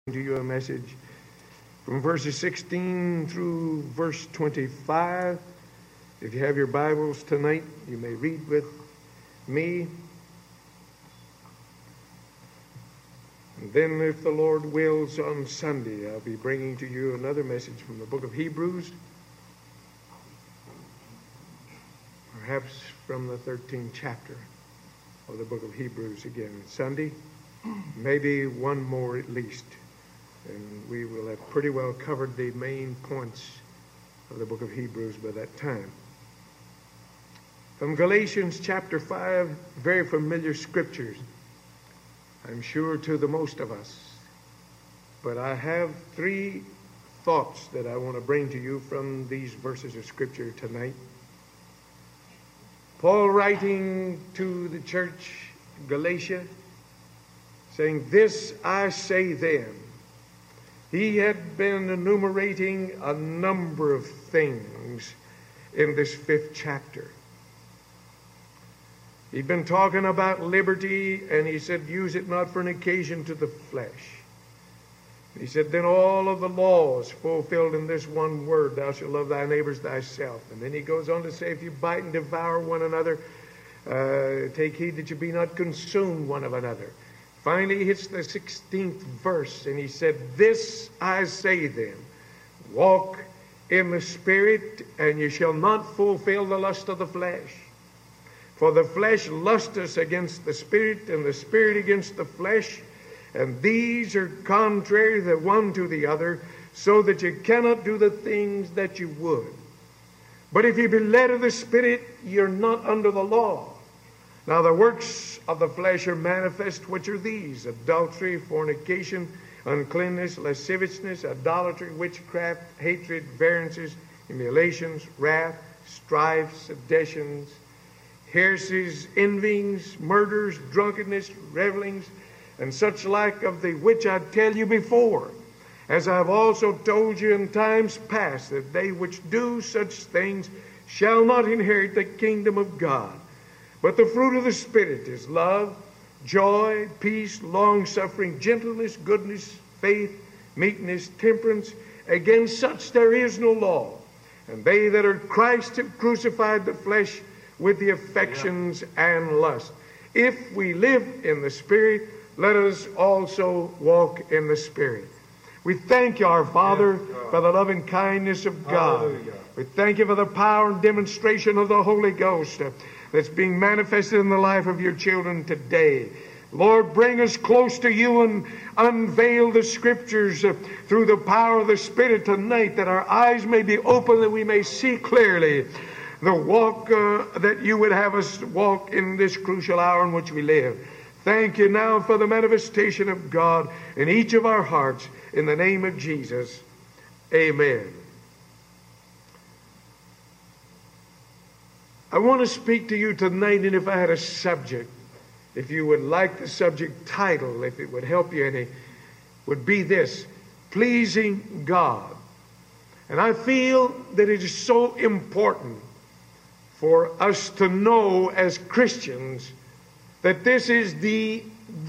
to you a message from verses 16 through verse 25. If you have your Bibles tonight, you may read with me. And then, if the Lord wills, on Sunday, I'll be bringing to you another message from the book of Hebrews, perhaps from the 13th chapter of the book of Hebrews again. Sunday, maybe one more at least, and we will have pretty well covered the main points of the book of Hebrews by that time. From Galatians chapter 5, very familiar scriptures, I'm sure, to the most of us. But I have three thoughts that I want to bring to you from these verses of scripture tonight. Paul, writing to the church Galatia, saying, "This I say then." He had been enumerating a number of things in this 5th chapter. He'd been talking about liberty, and he said, use it not for an occasion to the flesh. He said, then all of the laws fulfilled in this one word, thou shalt love thy neighbors thyself. And then he goes on to say, if you bite and devour one another, take heed that you be not consumed one of another. Finally, he hits the 16th verse, and he said, this I say then, walk in the Spirit, and you shall not fulfill the lust of the flesh. For the flesh lusteth against the Spirit, and the Spirit against the flesh, and these are contrary the one to the other, so that you cannot do the things that you would. But if you be led of the Spirit, you're not under the law. Now the works of the flesh are manifest, which are these: adultery, fornication, uncleanness, lasciviousness, idolatry, witchcraft, hatred, variances, emulations, wrath, strife, seditions, heresies, envyings, murders, drunkenness, revelings, and such like, of the which I tell you before, as I have also told you in times past, that they which do such things shall not inherit the kingdom of God. But the fruit of the Spirit is love, joy, peace, long-suffering, gentleness, goodness, faith, meekness, temperance. Against such there is no law. And they that are Christ have crucified the flesh with the affections and lust. If we live in the Spirit, let us also walk in the Spirit. We thank you, our Father, for the loving kindness of God. Hallelujah. We thank you for the power and demonstration of the Holy Ghost that's being manifested in the life of your children today. Lord, bring us close to you and unveil the Scriptures through the power of the Spirit tonight, that our eyes may be open, that we may see clearly the walk that you would have us walk in this crucial hour in which we live. Thank you now for the manifestation of God in each of our hearts. In the name of Jesus, amen. I want to speak to you tonight, and if I had a subject, if you would like the subject title, if it would help you any, would be this: pleasing God. And I feel that it is so important for us to know as Christians that this is the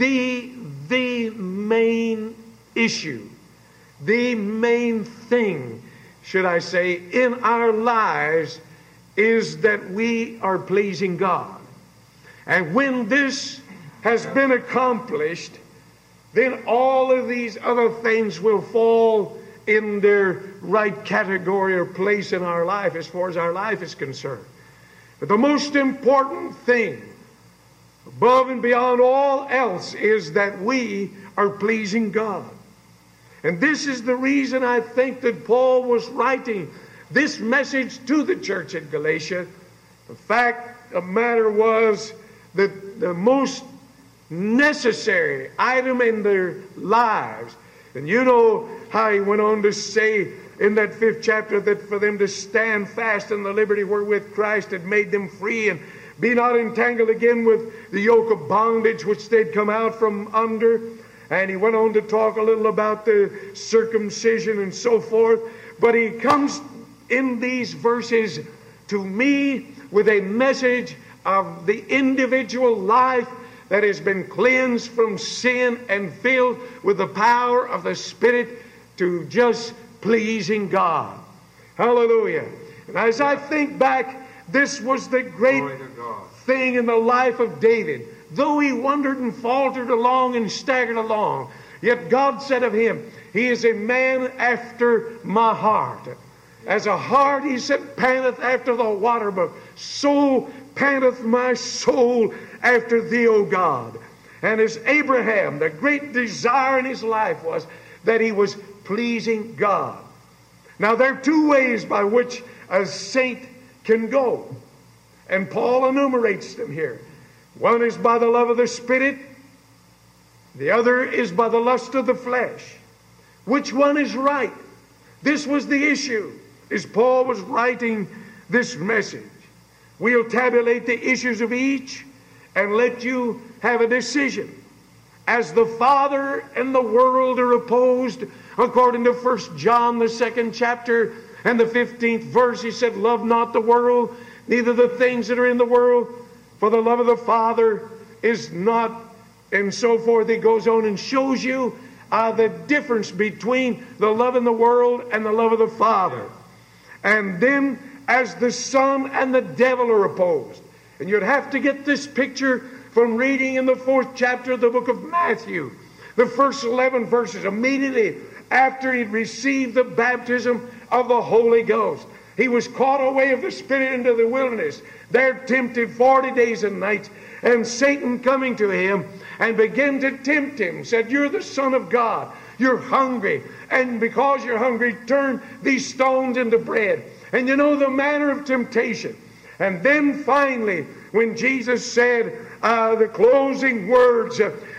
main issue, the main thing, should I say, in our lives, is that we are pleasing God. And when this has been accomplished, then all of these other things will fall in their right category or place in our life as far as our life is concerned. But the most important thing, above and beyond all else, is that we are pleasing God. And this is the reason I think that Paul was writing this message to the church at Galatia. The fact of the matter was that the most necessary item in their lives, and you know how he went on to say in that 5th chapter that for them to stand fast in the liberty wherewith Christ had made them free, and be not entangled again with the yoke of bondage which they'd come out from under. And he went on to talk a little about the circumcision and so forth. But he comes in these verses to me with a message of the individual life that has been cleansed from sin and filled with the power of the Spirit to just pleasing God. Hallelujah. And as I think back, this was the great thing in the life of David. Though he wandered and faltered along and staggered along, yet God said of him, he is a man after my heart. As a hart, he said, panteth after the water brook, so panteth my soul after thee, O God. And as Abraham, the great desire in his life was that he was pleasing God. Now there are two ways by which a saint can go. And Paul enumerates them here. One is by the love of the Spirit. The other is by the lust of the flesh. Which one is right? This was the issue as Paul was writing this message. We'll tabulate the issues of each and let you have a decision. As the Father and the world are opposed, according to 1 John, the 2nd chapter and the 15th verse, he said, love not the world, neither the things that are in the world, for the love of the Father is not, and so forth. He goes on and shows you the difference between the love in the world and the love of the Father. And then as the Son and the devil are opposed. And you'd have to get this picture from reading in the 4th chapter of the book of Matthew. The first 11 verses, immediately after he'd received the baptism of the Holy Ghost. He was caught away of the Spirit into the wilderness, there tempted 40 days and nights. And Satan coming to him and began to tempt him, said, you're the Son of God. You're hungry. And because you're hungry, turn these stones into bread. And you know the manner of temptation. And then finally, when Jesus said the closing words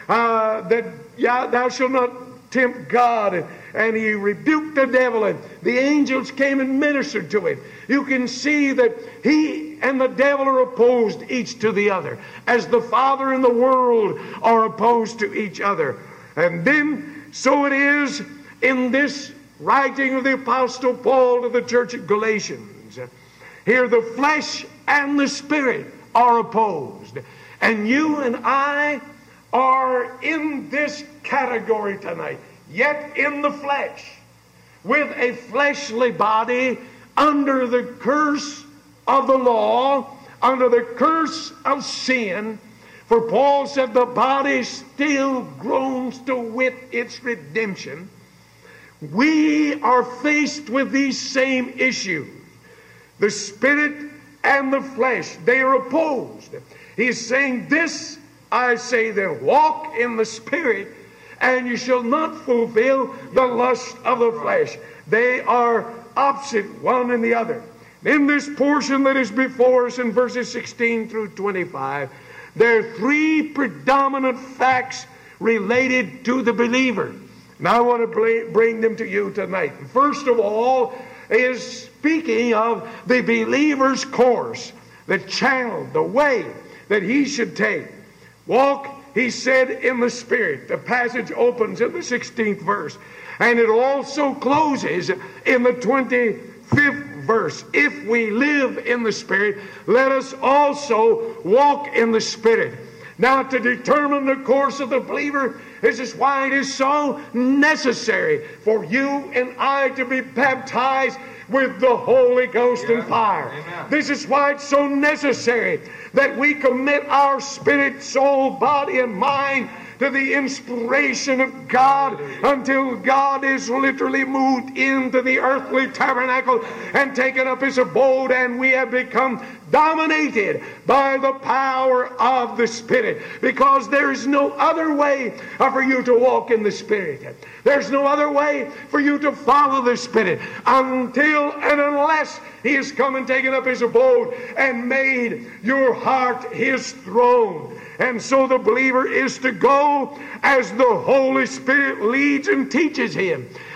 that thou shalt not tempt God, and he rebuked the devil, and the angels came and ministered to him. You can see that he and the devil are opposed each to the other, as the Father and the world are opposed to each other. And then, so it is in this writing of the Apostle Paul to the church at Galatians. Here the flesh and the Spirit are opposed. And you and I are in this category tonight, yet in the flesh, with a fleshly body, under the curse of the law, under the curse of sin. For Paul said the body still groans to wit its redemption. We are faced with these same issues. The Spirit and the flesh, they are opposed. He's saying, this I say then, walk in the Spirit, and you shall not fulfill the lust of the flesh. They are opposite one and the other. In this portion that is before us in verses 16 through 25, there are three predominant facts related to the believer. Now I want to bring them to you tonight. First of all is speaking of the believer's course, the channel, the way that he should take. Walk, he said, in the Spirit. The passage opens in the 16th verse. And it also closes in the 25th verse. If we live in the Spirit, let us also walk in the Spirit. Now, to determine the course of the believer, this is why it is so necessary for you and I to be baptized with the Holy Ghost and fire. Amen. This is why it's so necessary that we commit our spirit, soul, body, and mind to the inspiration of God until God is literally moved into the earthly tabernacle and taken up his abode, and we have become dominated by the power of the Spirit, because there is no other way for you to walk in the Spirit. There's no other way for you to follow the Spirit until and unless he has come and taken up his abode and made your heart his throne. And so the believer is to go as the Holy Spirit leads and teaches him.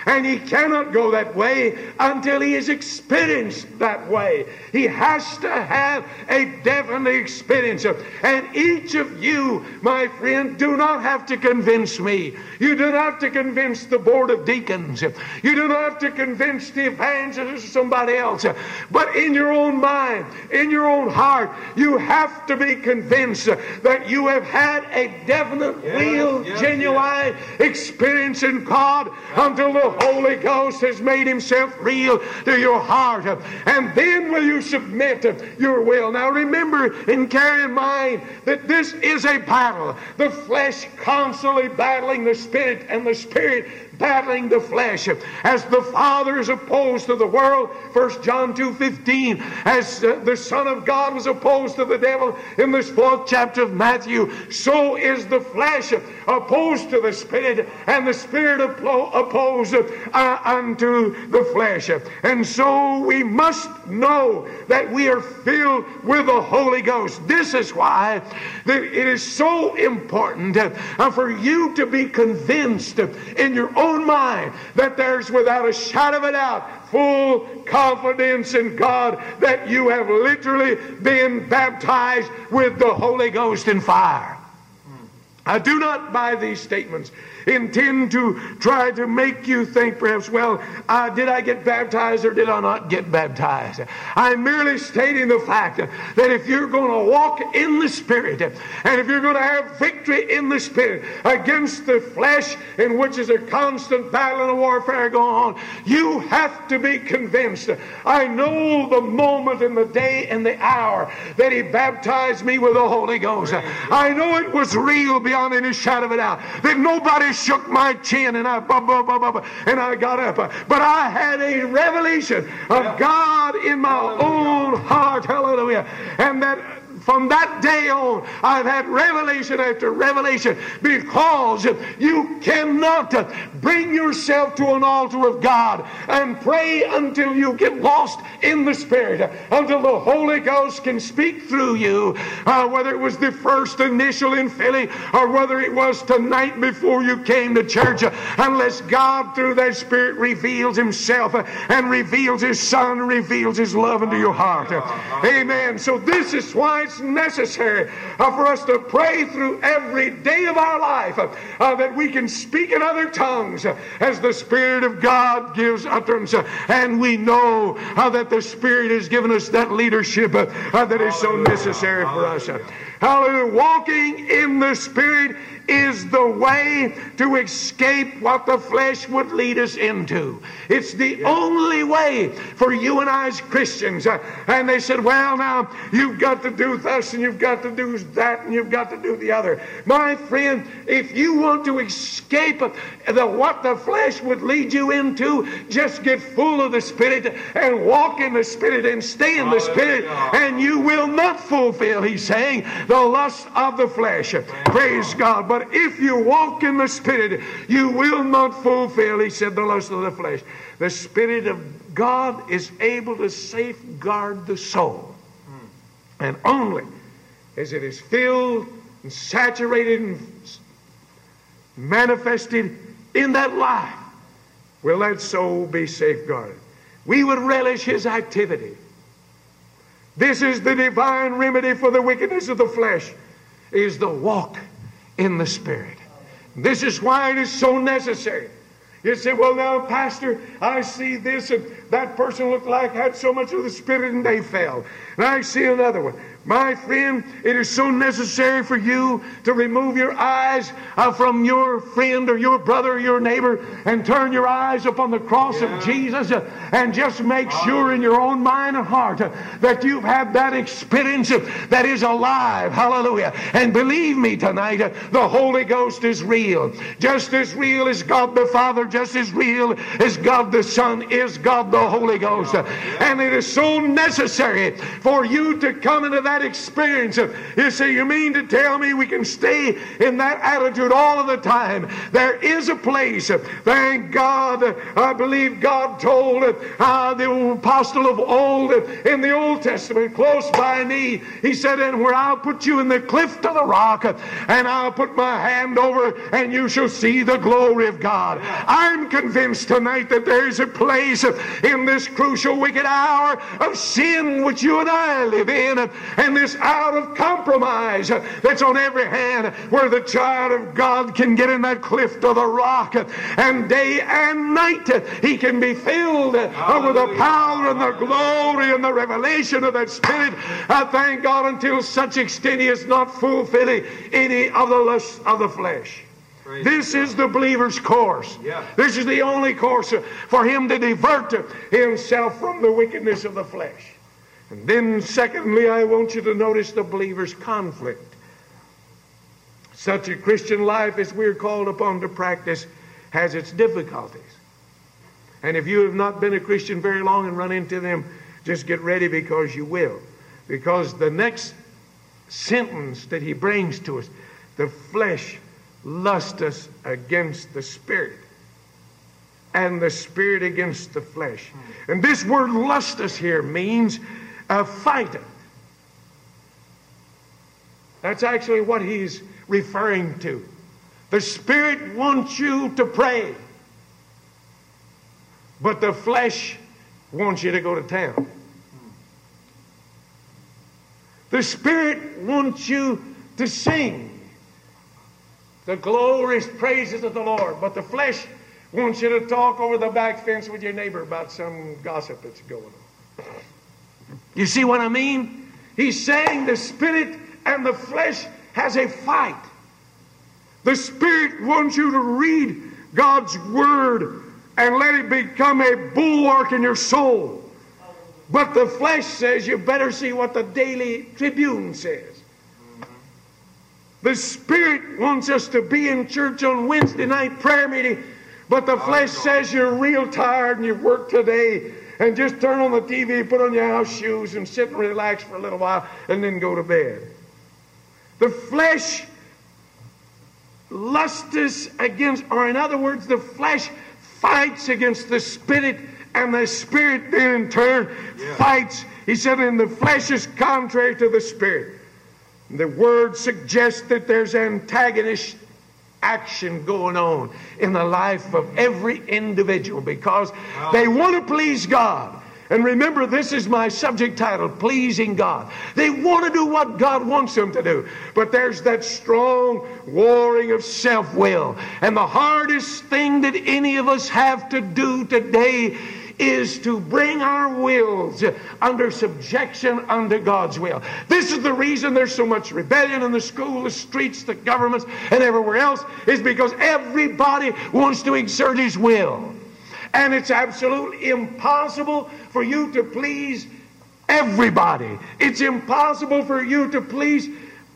And he cannot go that way until he is experienced that way. He has to have a definite experience. And each of you, my friend, do not have to convince me. You do not have to convince the board of deacons. You do not have to convince the evangelist or somebody else. But in your own mind, in your own heart, you have to be convinced that you have had a definite, real, genuine experience in God until the Holy Ghost has made himself real to your heart. And then will you submit your will. Now remember and carry in mind that this is a battle. The flesh constantly battling the Spirit, and the Spirit battling the flesh. As the Father is opposed to the world, 1 John 2:15, as the Son of God was opposed to the devil in this 4th chapter of Matthew, so is the flesh opposed to the Spirit, and the Spirit opposed unto the flesh. And so we must know that we are filled with the Holy Ghost. This is why that it is so important for you to be convinced in your own mind that there's, without a shadow of a doubt, full confidence in God that you have literally been baptized with the Holy Ghost and fire. I do not, by these statements, intend to try to make you think perhaps, well, did I get baptized or did I not get baptized? I'm merely stating the fact that if you're going to walk in the Spirit, and if you're going to have victory in the Spirit against the flesh, in which is a constant battle and warfare going on, you have to be convinced. I know the moment and the day and the hour that He baptized me with the Holy Ghost. I know it was real beyond any shadow of a doubt. That nobody shook my chin and I got up. But I had a revelation of God in my own heart. Hallelujah. And that from that day on, I've had revelation after revelation, because you cannot bring yourself to an altar of God and pray until you get lost in the Spirit, until the Holy Ghost can speak through you, whether it was the first initial infilling or whether it was tonight before you came to church, unless God through that Spirit reveals Himself and reveals His Son and reveals His love into your heart. Amen. So this is why it's necessary for us to pray through every day of our life that we can speak in other tongues as the Spirit of God gives utterance. And we know that the Spirit has given us that leadership that is so necessary for us. Hallelujah. Walking in the Spirit is the way to escape what the flesh would lead us into. It's the only way for you and I as Christians. And they said, well, now, you've got to do this and you've got to do that and you've got to do the other. My friend, if you want to escape what the flesh would lead you into, just get full of the Spirit and walk in the Spirit and stay in the Spirit, and you will not fulfill, he's saying, the lust of the flesh. Praise God. But if you walk in the Spirit, you will not fulfill, he said, the lust of the flesh. The Spirit of God is able to safeguard the soul. And only as it is filled and saturated and manifested in that life will that soul be safeguarded. We would relish His activity. This is the divine remedy for the wickedness of the flesh, is the walk in the Spirit. This is why it is so necessary. You say, well, now, Pastor, I see this and that person looked like had so much of the Spirit and they fell. And I see another one. My friend, it is so necessary for you to remove your eyes from your friend or your brother or your neighbor and turn your eyes upon the cross of Jesus and just make sure in your own mind and heart that you've had that experience that is alive. Hallelujah. And believe me tonight, the Holy Ghost is real. Just as real as God the Father, just as real as God the Son is God the Holy Ghost. And it is so necessary for you to come into that that experience. You say, you mean to tell me we can stay in that attitude all of the time? There is a place. Thank God. I believe God told the apostle of old in the Old Testament, close by me, he said, and where I'll put you in the cleft of the rock, and I'll put my hand over, and you shall see the glory of God. I'm convinced tonight that there's a place in this crucial wicked hour of sin which you and I live in, and this hour of compromise that's on every hand, where the child of God can get in that cleft of the rock, and day and night he can be filled with the power and the glory and the revelation of that Spirit. I thank God, until such extent he is not fulfilling any of the lusts of the flesh. This is the believer's course. This is the only course for him to divert himself from the wickedness of the flesh. And then secondly, I want you to notice the believer's conflict. Such a Christian life as we're called upon to practice has its difficulties. And if you have not been a Christian very long and run into them, just get ready, because you will. Because the next sentence that he brings to us, the flesh lusteth against the Spirit, and the Spirit against the flesh. And this word lusteth here means fighteth. That's actually what he's referring to. The Spirit wants you to pray, but the flesh wants you to go to town. The Spirit wants you to sing the glorious praises of the Lord, but the flesh wants you to talk over the back fence with your neighbor about some gossip that's going on. You see what I mean? He's saying the Spirit and the flesh has a fight. The Spirit wants you to read God's Word and let it become a bulwark in your soul. But the flesh says you better see what the Daily Tribune says. The Spirit wants us to be in church on Wednesday night prayer meeting, but the flesh says you're real tired and you've worked today, and just turn on the TV, put on your house shoes, and sit and relax for a little while, and then go to bed. The flesh lusts against, or in other words, the flesh fights against the Spirit, and the Spirit then in turn fights. He said, and the flesh is contrary to the Spirit. The word suggests that there's antagonist action going on in the life of every individual, because they want to please God. And remember, this is my subject title, Pleasing God. They want to do what God wants them to do. But there's that strong warring of self-will. And the hardest thing that any of us have to do today is to bring our wills under subjection under God's will. This is the reason there's so much rebellion in the school, the streets, the governments, and everywhere else, is because everybody wants to exert his will. And it's absolutely impossible for you to please everybody. It's impossible for you to please,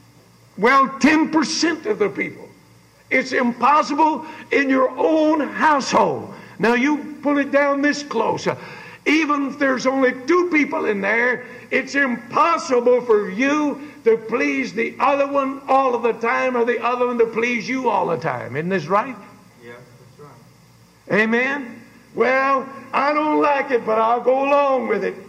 10% of the people. It's impossible in your own household. Now you pull it down this close. Even if there's only 2 people in there, it's impossible for you to please the other one all of the time, or the other one to please you all the time. Isn't this right? Yeah, that's right. Amen? Well, I don't like it, but I'll go along with it.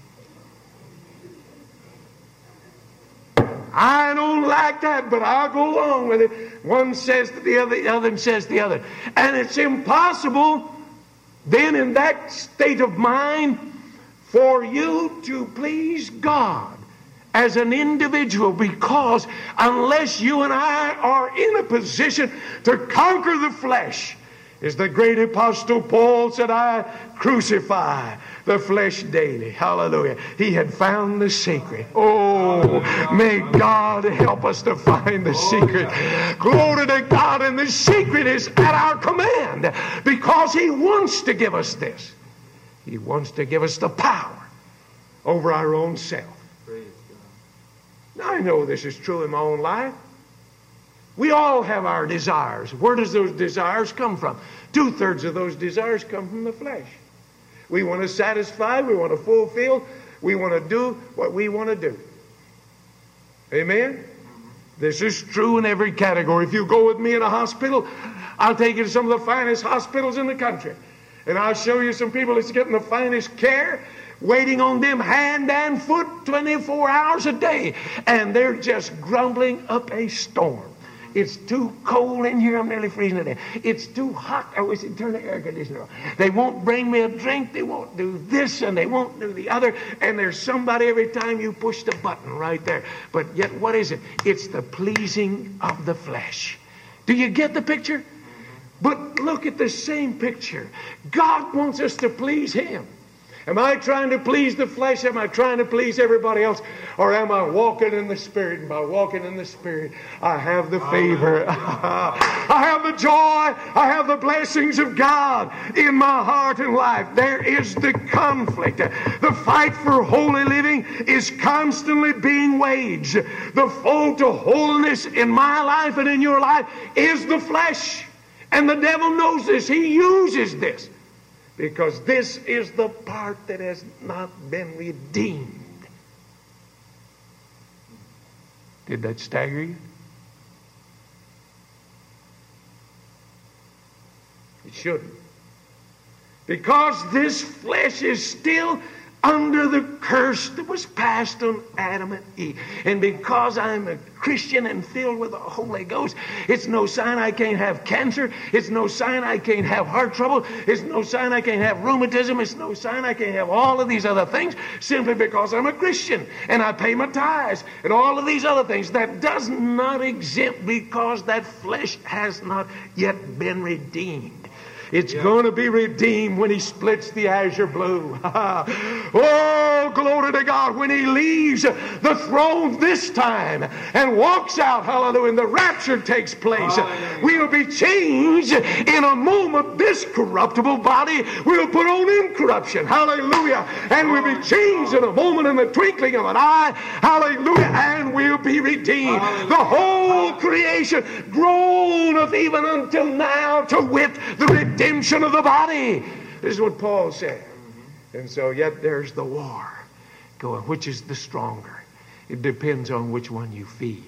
I don't like that, but I'll go along with it. One says to the other says the other. And it's impossible then in that state of mind for you to please God as an individual, because unless you and I are in a position to conquer the flesh, as the great apostle Paul said, I crucify the flesh daily. Hallelujah. He had found the secret. Oh, may God help us to find the secret. Glory to God. And the secret is at our command, because He wants to give us this. He wants to give us the power over our own self. Praise God. Now, I know this is true in my own life. We all have our desires. Where does those desires come from? 2/3 of those desires come from the flesh. We want to satisfy, we want to fulfill, we want to do what we want to do. Amen? This is true in every category. If you go with me in a hospital, I'll take you to some of the finest hospitals in the country. And I'll show you some people that's getting the finest care, waiting on them hand and foot 24 hours a day. And they're just grumbling up a storm. It's too cold in here. I'm nearly freezing to death. It's too hot. I wish they'd turn the air conditioner on. They won't bring me a drink. They won't do this and they won't do the other. And there's somebody every time you push the button right there. But yet, what is it? It's the pleasing of the flesh. Do you get the picture? But look at the same picture. God wants us to please Him. Am I trying to please the flesh? Am I trying to please everybody else? Or am I walking in the Spirit? And by walking in the Spirit, I have the favor. I have the joy. I have the blessings of God in my heart and life. There is the conflict. The fight for holy living is constantly being waged. The foe to holiness in my life and in your life is the flesh. And the devil knows this. He uses this. Because this is the part that has not been redeemed. Did that stagger you? It shouldn't. Because this flesh is still under the curse that was passed on Adam and Eve. And because I'm a Christian and filled with the Holy Ghost, it's no sign I can't have cancer. It's no sign I can't have heart trouble. It's no sign I can't have rheumatism. It's no sign I can't have all of these other things simply because I'm a Christian and I pay my tithes and all of these other things. That does not exempt because that flesh has not yet been redeemed. It's going to be redeemed when He splits the azure blue. Oh, glory to God. When He leaves the throne this time and walks out, hallelujah, and the rapture takes place, we'll be changed in a moment. This corruptible body will put on incorruption. Hallelujah. And we'll be changed in a moment, in the twinkling of an eye. Hallelujah. And we'll be redeemed. The whole creation groaneth even until now to wit the redemption of the body. This is what Paul said. And so yet there's the war going. Which is the stronger? It depends on which one you feed.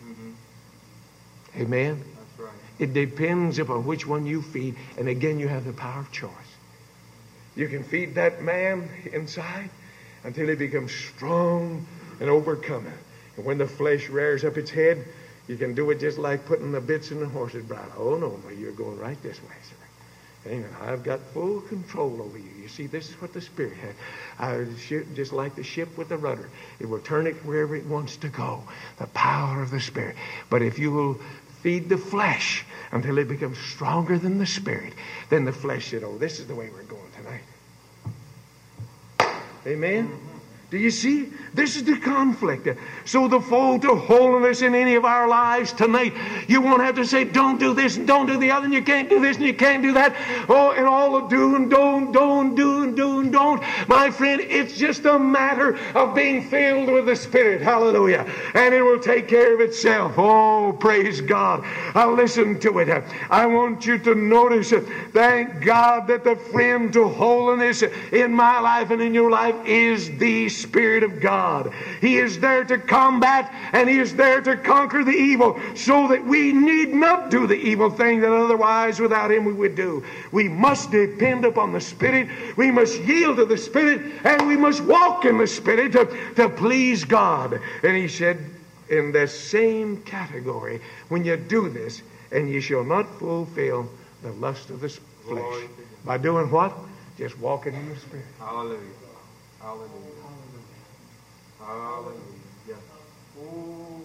Amen? That's right. It depends upon which one you feed. And again, you have the power of choice. You can feed that man inside until he becomes strong and overcoming. And when the flesh rears up its head, you can do it just like putting the bits in the horse's bridle. Oh, no, you're going right this way, sir. Amen. I've got full control over you. You see, this is what the Spirit has. Just like the ship with the rudder. It will turn it wherever it wants to go. The power of the Spirit. But if you will feed the flesh until it becomes stronger than the Spirit, then the flesh said, oh, this is the way we're going tonight. Amen? Do you see? This is the conflict. So the foe to holiness in any of our lives tonight, you won't have to say, don't do this and don't do the other, and you can't do this and you can't do that. Oh, and all the do and don't, do and do and don't. My friend, it's just a matter of being filled with the Spirit. Hallelujah. And it will take care of itself. Oh, praise God. I'll listen to it. I want you to notice, thank God that the friend to holiness in my life and in your life is the Spirit of God. He is there to combat and He is there to conquer the evil so that we need not do the evil thing that otherwise without Him we would do. We must depend upon the Spirit. We must yield to the Spirit and we must walk in the Spirit to please God. And He said in the same category, when you do this, and ye shall not fulfill the lust of the flesh. By doing what? Just walking in the Spirit. Hallelujah. Hallelujah. Hallelujah. Oh,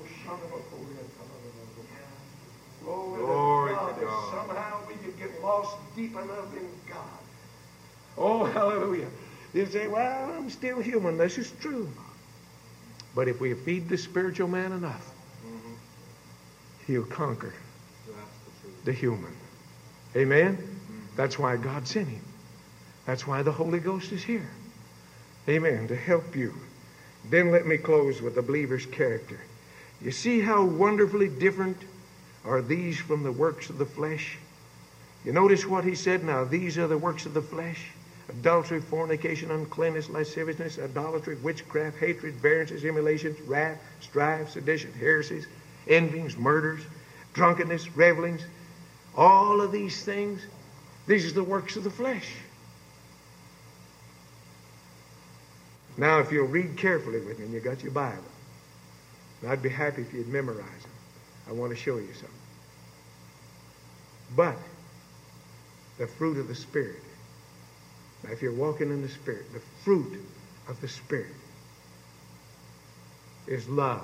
Glory to God. Somehow we could get lost deep enough in God. Oh, hallelujah. You say, well, I'm still human. This is true. But if we feed the spiritual man enough, he'll conquer the human. Amen? That's why God sent Him. That's why the Holy Ghost is here. Amen. To help you. Then let me close with the believer's character. You see how wonderfully different are these from the works of the flesh? You notice what he said, now these are the works of the flesh. adultery, fornication, uncleanness, lasciviousness, idolatry, witchcraft, hatred, variances, emulations, wrath, strife, sedition, heresies, envyings, murders, drunkenness, revelings. All of these things, these are the works of the flesh. Now, if you'll read carefully with me, and you got your Bible, and I'd be happy if you'd memorize them. I want to show you something. But the fruit of the Spirit. Now, if you're walking in the Spirit, the fruit of the Spirit is love,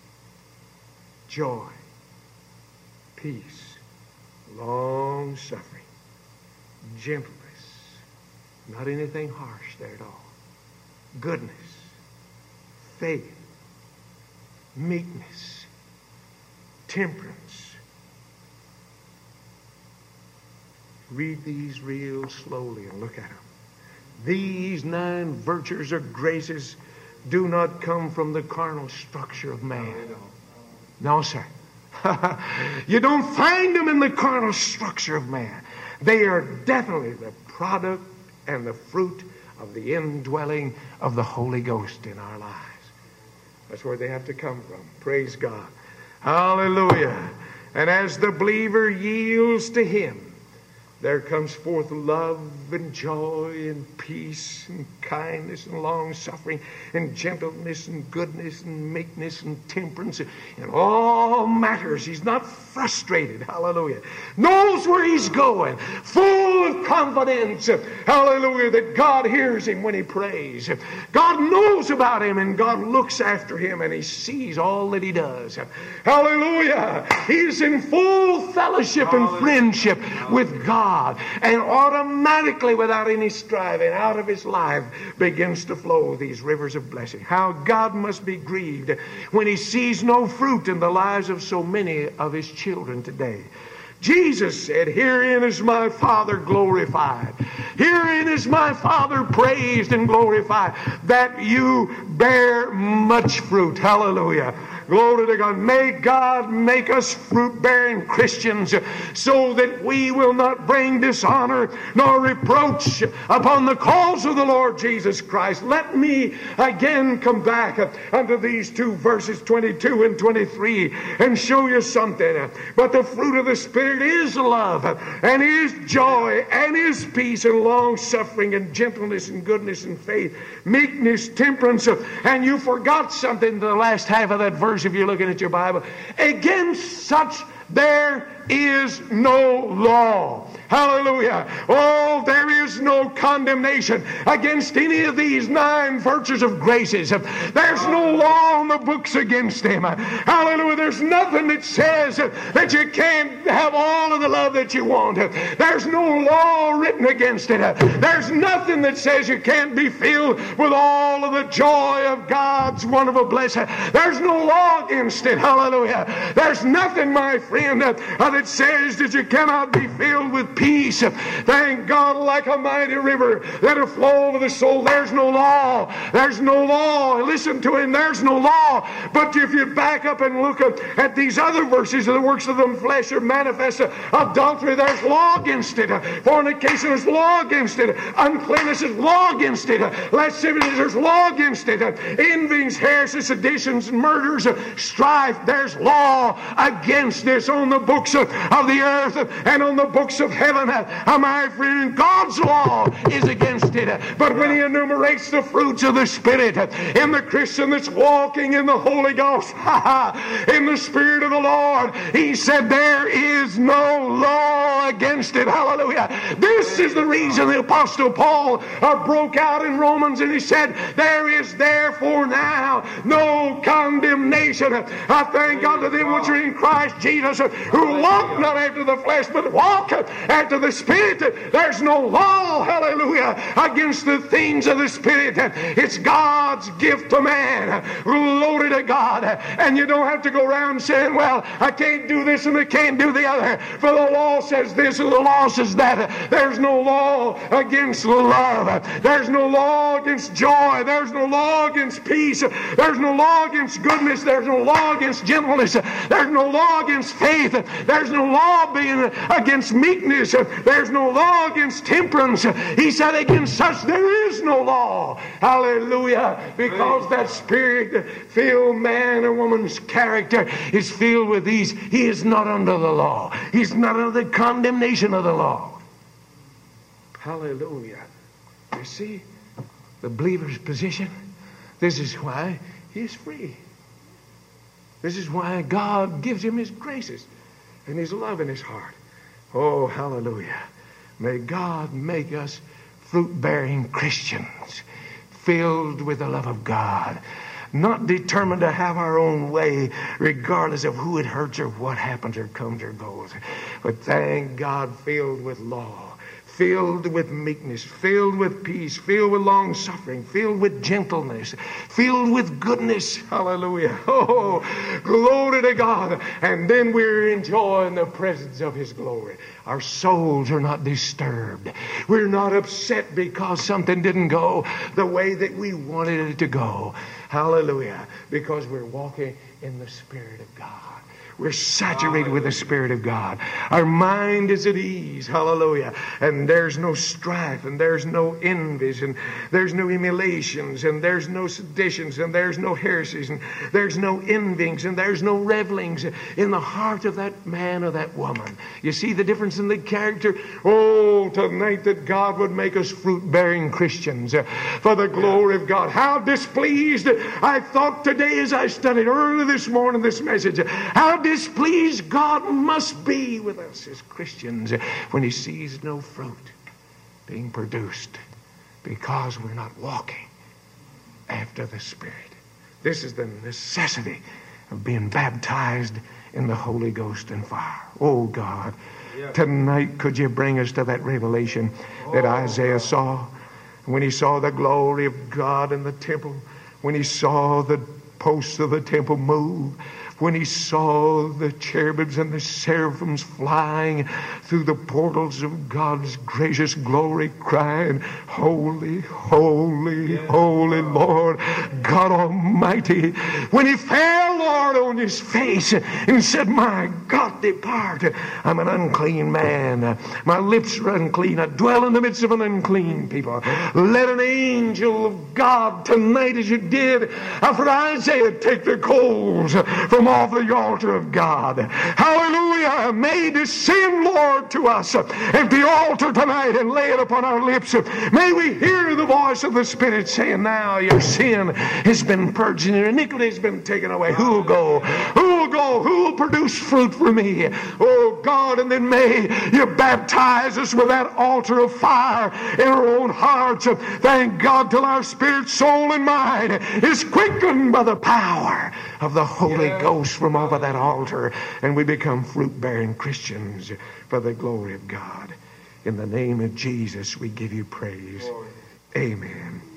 joy, peace, long-suffering, gentleness, not anything harsh there at all, goodness, faith, meekness, temperance. Read these real slowly and look at them. These 9 virtues or graces do not come from the carnal structure of man. No, sir. You don't find them in the carnal structure of man. They are definitely the product and the fruit of the indwelling of the Holy Ghost in our lives. That's where they have to come from. Praise God. Hallelujah. And as the believer yields to Him, there comes forth love and joy and peace and kindness and long-suffering and gentleness and goodness and meekness and temperance. In all matters, he's not frustrated. Hallelujah. Knows where he's going. Full of confidence. Hallelujah. That God hears him when he prays. God knows about him and God looks after him and he sees all that he does. Hallelujah. He's in full fellowship and friendship with God. And automatically, without any striving, out of his life begins to flow these rivers of blessing. How God must be grieved when he sees no fruit in the lives of so many of his children today. Jesus said, "Herein is my Father glorified. Herein is my Father praised and glorified, that you bear much fruit." Hallelujah. Glory to God. May God make us fruit-bearing Christians so that we will not bring dishonor nor reproach upon the cause of the Lord Jesus Christ. Let me again come back unto these 2 verses, 22 and 23, and show you something. But the fruit of the Spirit is love, and is joy, and is peace, and long-suffering, and gentleness, and goodness, and faith, meekness, temperance. And you forgot something in the last half of that verse if you're looking at your Bible. Against such there is no law. Hallelujah. Oh, there is no condemnation against any of these 9 virtues of graces. There's no law on the books against them. Hallelujah. There's nothing that says that you can't have all of the love that you want. There's no law written against it. There's nothing that says you can't be filled with all of the joy of God's wonderful blessing. There's no law against it. Hallelujah. There's nothing, my friend, that says that you cannot be filled with peace. Thank God, like a mighty river that'll flow over the soul. There's no law. There's no law. Listen to him. There's no law. But if you back up and look at these other verses of the works of the flesh are manifest. Adultery, there's law against it. Fornication, there's law against it. Uncleanness, there's law against it. Lasciviousness, there's law against it. Envyings, heresies, seditions, murders, strife, there's law against this on the books of the earth and on the books of heaven. My friend, God's law is against it. But when he enumerates the fruits of the Spirit in the Christian that's walking in the Holy Ghost, in the Spirit of the Lord, he said there is no law against it. Hallelujah. This is the reason the Apostle Paul broke out in Romans and he said, there is therefore now no condemnation. I thank God to them which are in Christ Jesus, who walk not after the flesh, but walk after the Spirit. There's no law, hallelujah, against the things of the Spirit. It's God's gift to man. Glory to God. And you don't have to go around saying, well, I can't do this and I can't do the other, for the law says this and the law says that. There's no law against love. There's no law against joy. There's no law against peace. There's no law against goodness. There's no law against gentleness. There's no law against faith. There's no law being against meekness. There's no law against temperance. He said against such there is no law. Hallelujah. Because that Spirit-filled man or woman's character is filled with these. He is not under the law. He's not under the condemnation of the law. Hallelujah. You see the believer's position? This is why he is free. This is why God gives him His graces and His love in his heart. Oh, hallelujah. May God make us fruit-bearing Christians, filled with the love of God, not determined to have our own way regardless of who it hurts or what happens or comes or goes. But thank God, filled with law, filled with meekness, filled with peace, filled with long-suffering, filled with gentleness, filled with goodness. Hallelujah. Oh, glory to God. And then we're enjoying the presence of His glory. Our souls are not disturbed. We're not upset because something didn't go the way that we wanted it to go. Hallelujah. Because we're walking in the Spirit of God. We're saturated with the Spirit of God. Our mind is at ease. Hallelujah. And there's no strife, and there's no envies, and there's no emulations, and there's no seditions, and there's no heresies, and there's no envyings, and there's no revelings in the heart of that man or that woman. You see the difference in the character? Oh, tonight that God would make us fruit-bearing Christians for the glory of God. How displeased I thought today as I studied early this morning this message. How displeased God must be with us as Christians when He sees no fruit being produced because we're not walking after the Spirit. This is the necessity of being baptized in the Holy Ghost and fire. Oh God, tonight could you bring us to that revelation that Isaiah saw when he saw the glory of God in the temple, when he saw the posts of the temple move, when he saw the cherubims and the seraphims flying through the portals of God's gracious glory, crying, Holy, holy, holy Lord God Almighty. When he fell, Lord, on his face and said, My God, depart. I'm an unclean man. My lips are unclean. I dwell in the midst of an unclean people. Let an angel of God tonight, as you did after Isaiah, take the coals from off the altar of God. Hallelujah. May descend, Lord, to us at the altar tonight and lay it upon our lips. May we hear the voice of the Spirit saying, Now your sin has been purged and your iniquity has been taken away. Who will go? Who will go? Who will produce fruit for me? Oh God, and then may you baptize us with that altar of fire in our own hearts. Thank God, till our spirit, soul, and mind is quickened by the power of the Holy Ghost from over that altar, and we become fruit-bearing Christians for the glory of God. In the name of Jesus, we give you praise. Amen.